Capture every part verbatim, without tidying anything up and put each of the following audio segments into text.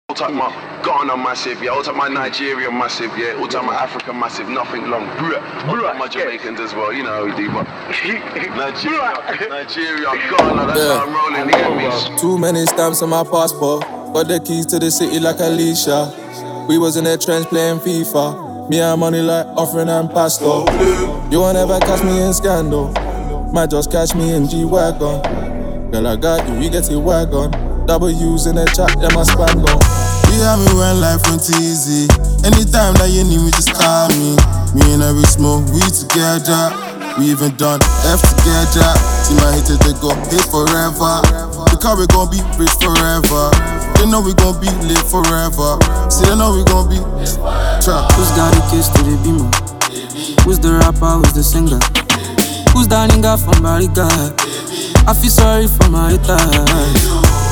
All time my Ghana massive, yeah. All time my Nigerian massive, yeah. All time my African massive, nothing long. All time my Jamaicans as well, you know how we do, but Nigeria, Nigeria, Ghana, that's Yeah. how I'm rolling, you get me? Too many stamps on my passport. Got the keys to the city like Alicia. We was in the trench playing FIFA. Me and money like offering and pastor. You won't ever catch me in scandal. Might just catch me in G-Wagon. Girl, I got you, you get it wagon. W's in the chat, yeah, my spam gone. You have me when life went easy. Anytime that you need me, just call me. Me and every smoke, we together. We even done F together. See my haters, they go hate forever. Because we gon' be rich forever. They know we gon' be lit forever. See, they know we gon' be trap. Who's got the kiss to the beamer? Who's the rapper, who's the singer? Who's that nigga from Bariga? I feel sorry for my haters.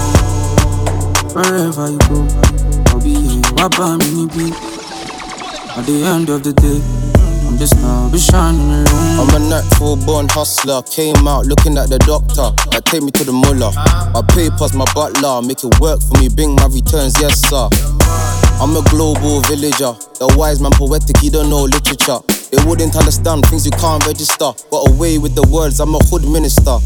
Wherever you go, I'll be here. What about me, be? At the end of the day, I'm just now be shining alone. I'm a natural born hustler. Came out looking at the doctor. That take me to the mullah. My papers, my butler. Make it work for me, bring my returns, yes sir. I'm a global villager. The wise man poetic, he don't know literature. They wouldn't understand things you can't register. Got away with the words, I'm a hood minister.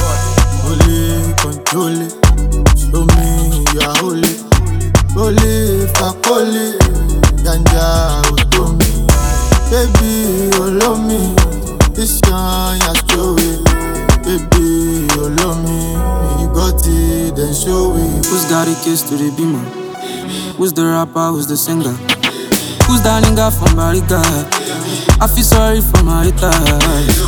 Holy, control it. Show me you are holy. Holy, fakoli. Ganja, utomi. Baby, you love me. This young, you show it. Baby, you love me. You got it, then show it. Who's got the kiss to the beamer? Who's the rapper, who's the singer? Who's that nigga from Bariga? I feel sorry for my haters.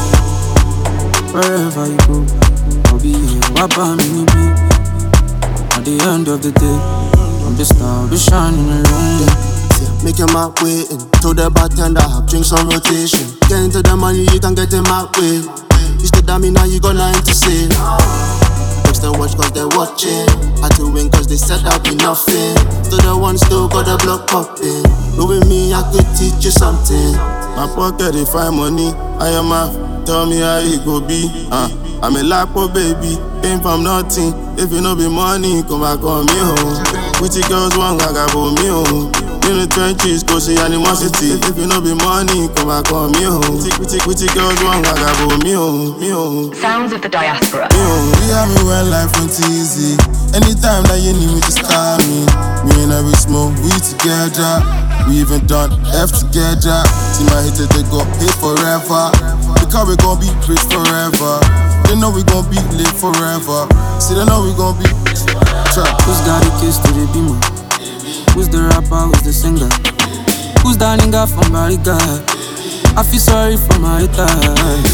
Wherever you go, I'll be here. What about me, be? At the end of the day, I'm just now be shining alone. Yeah, make your map waiting. Told the bartender have drinks on rotation. Get into the money, you can get in my way. You stood at me, now you got nothing to say. Text and watch cause they're watching. Had to win cause they said I'd be nothing. Still the one still got the block popping. But with me, I could teach you something. My pocket, they find money. I am a, tell me how it go be. Uh, I'm a lapo baby, came from nothing. If you no be money, come back on me home. Pretty girls want I got for me home. In the trenches, go see animosity. If you no be money, come back on me home. Pretty, pretty girls want I got for me home, me home. Sounds of the diaspora. Me home. You have me when life went easy. Anytime that you need me, just call me. Me and every smoke, we together. We even done F together. See my haters, they go hate forever. Because we gon' be rich forever. They know we gon' be lit forever. See, they know we gon' be trap. Who's got the kiss to the beamer? Who's the rapper, who's the singer? Who's that nigga from Bariga? I feel sorry for my haters.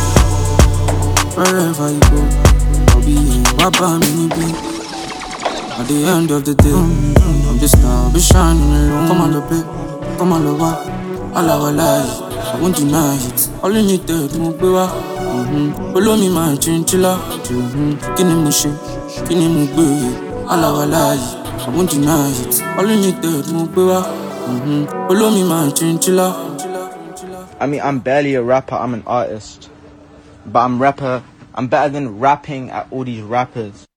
Wherever you go, I'll be here. What about me, be? At the end of the day, I'm just now be shining alone. Come on, baby, come on, love. All our lives, I won't deny it. All you need to do, baby. Mm-hmm. Follow me, my chinchilla. Mm-hmm. Kini mo ṣe, kini mo gbé. All our lives, I won't deny it. All you need to do, baby. Mm-hmm. Follow me, my chinchilla. I mean, I'm barely a rapper, I'm an artist. But I'm rapper, I'm better than rapping at all these rappers.